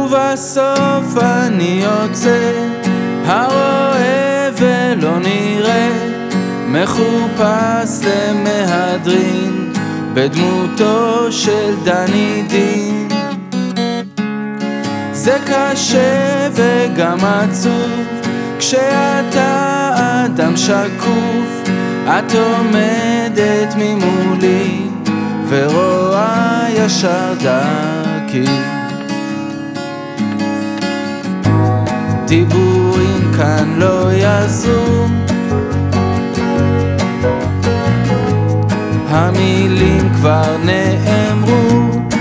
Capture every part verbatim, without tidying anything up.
ובסוף אני יוצא הרואה ולא נראה, מחופש למהדרין בדמותו של דני דין. זה קשה וגם עצוב כשאתה אדם שקוף, את עומדת ממולי ורואה ישר דרכי. דיבורים כאן לא יעזרו, המילים כבר נאמרו,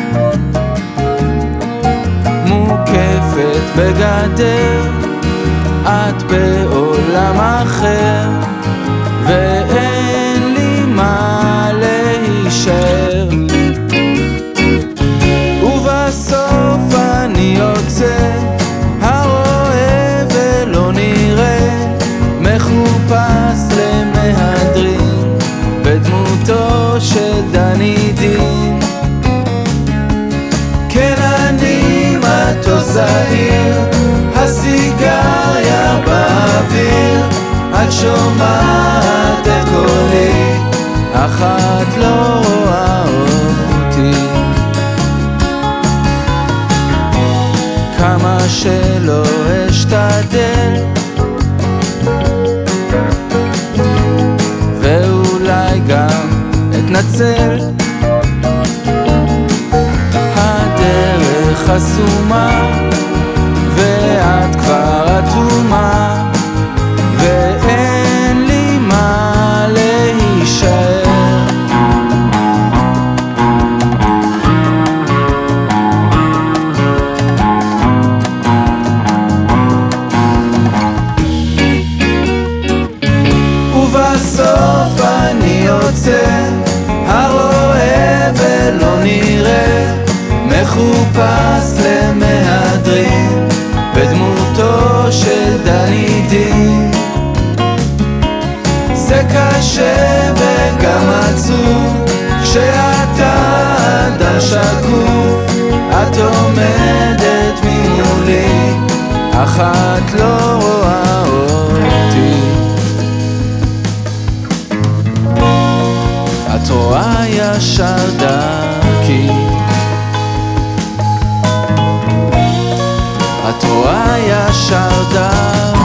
מוקפת בגדר, את בעולם אחר, ואין לי מה להישאר. ובסוף אני יוצא הרואה ולא נראה, מחופש למהדרין בדמותו של דני דין. כן, אני מטוס זעיר, הסיגריה באוויר, את שומעת את קולי, אך את לא רואה אותי. כמה שלא אשתדל, ואולי גם אתנצל, הדרך חסומה ואת כבר אטומה, ואין לי מה להישאר. ובסוף אני יוצא הרואה ולא נראה, מחופש למהדרין בדמותו של דני דין. זה קשה וגם עצוב כשאתה אדם שקוף, את עומדת ממולי, אך את לא רואה אותי. את רואה ישר דרכי, את רואה ישר דרכי.